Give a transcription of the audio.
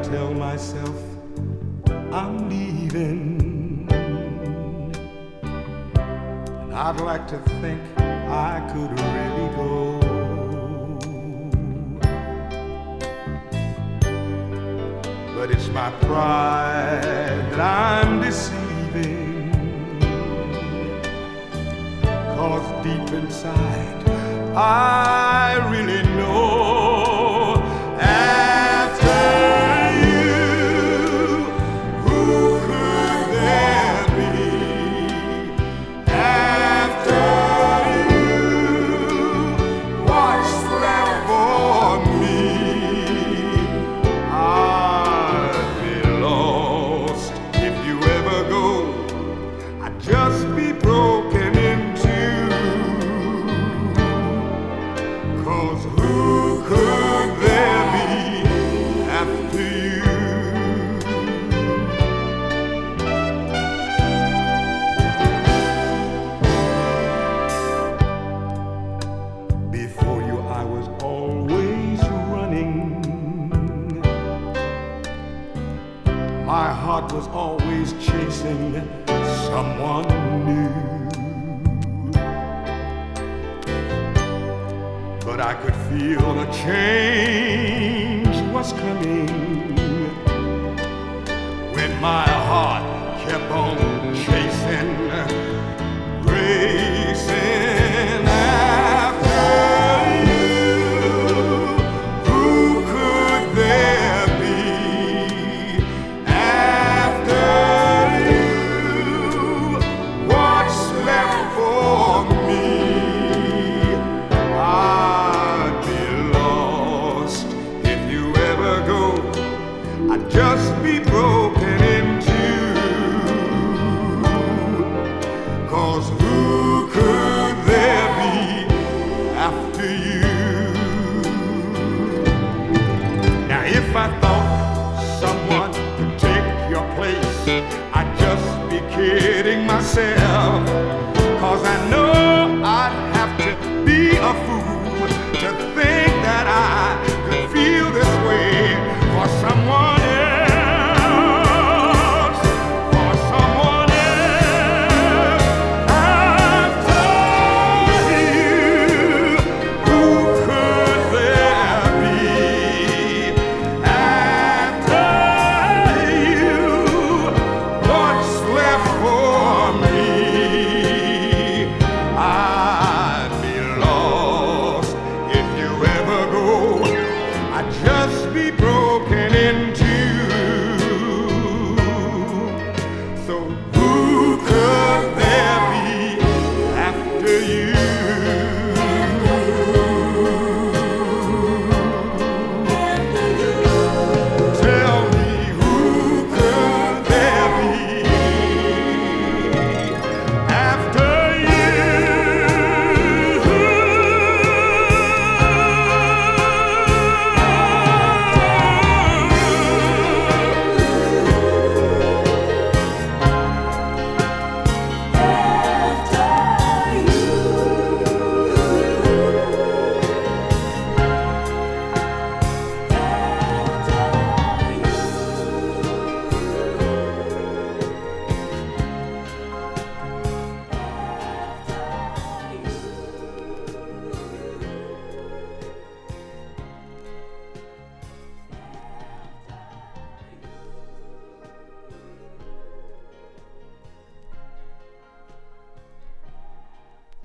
tell myself I'm leaving, and I'd like to think I could really go, but it's my pride that I'm deceiving, 'cause deep inside I really know just be broken in two, 'cause who could there be after you? Before you I was always running, my heart was always chasing someone new, but I could feel a change was coming when my heart kept on chasing, racing after you. Who could there be after you? What's left for me? I'd be lost if you ever go. I'd just be broken in two, 'cause who could there be after you? Now if I thought someone could take your place, I'd just be kidding myself, 'cause I know I'd have to be a fool to think